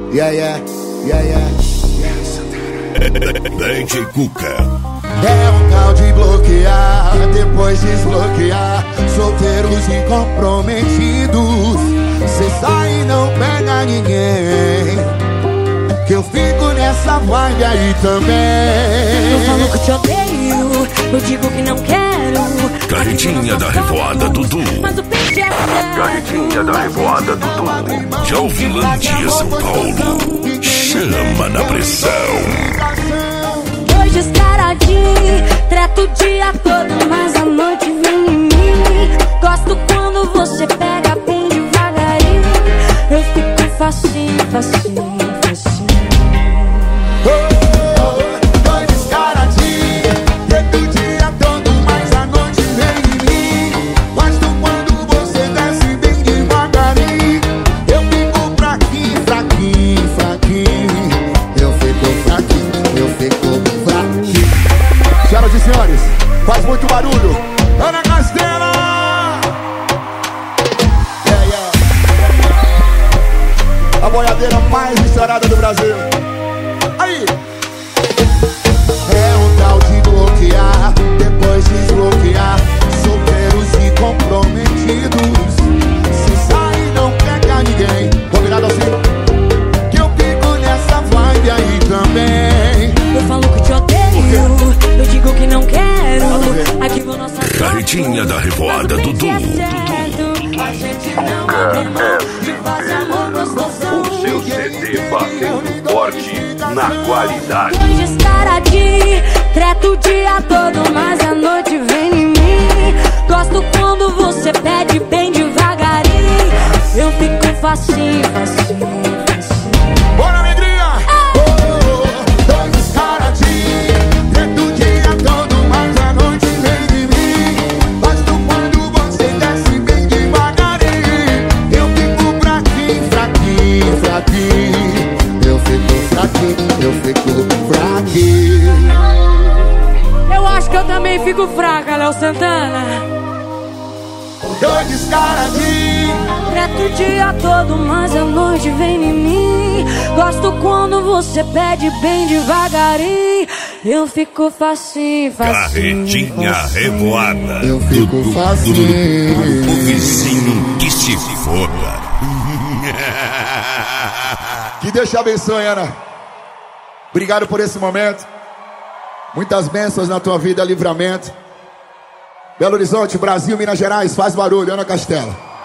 Yeah. DJ Cuca. É um tal de bloquear, depois desbloquear. Solteiros e comprometidos. Cê sai e não pega ninguém, que eu fico nessa vibe aí também. Eu falo que te odeio, eu digo que não quero. Carretinha da Revoada Dudu. Mas o peixe é sério. Carretinha da Revoada Dudu. De Alvilândia, São Paulo. Chama na pressão. Dois descaradinhos, treto o dia todo, mas a noite vem em mim. Gosto quando você pega bem devagarinho. Eu fico facinho. Dois descaradinhos, treto o dia todo, mas a noite vem em mim. Gosto quando você desce bem devagarinho. Eu fico fraquinho. Eu fico fraquinho. Senhoras e senhores, faz muito barulho, Ana Castela! A boiadeira mais estourada do Brasil. Aí! É um tal de bloquear, depois desbloquear. Solteiros e comprometidos. Se sai não pega ninguém. Combinado assim? Que eu fico nessa vibe aí também. Eu falo que te odeio, eu digo que não quero. Aqui vou nossa Carretinha da Revoada Dudu. A gente não abre mão de fazer amor gostosão. O seu CD batendo forte na qualidade. Dois descaradinhos, treto o dia todo, mas a noite vem em mim. Gosto quando você pede bem devagarinho. Eu fico facinho. Bora, alegria! Dois descaradinhos, treto o dia todo, mas a noite vem de mim. Gosto quando você desce bem devagarinho. Eu fico fraquinho. Eu fico fraquinho. Eu acho que eu também fico fraca, Léo Santana. Dois descaradinhos, Treto o dia todo, mas a noite vem em mim. Gosto quando você pede bem devagarinho. Eu fico facinho. Carretinha Revoada. Eu fico facinho. O vizinho que se foda. Que Deus te abençoe, Ana. Obrigado por esse momento. Muitas bênçãos na tua vida, livramento. Belo Horizonte, Brasil, Minas Gerais, faz barulho, Ana Castela.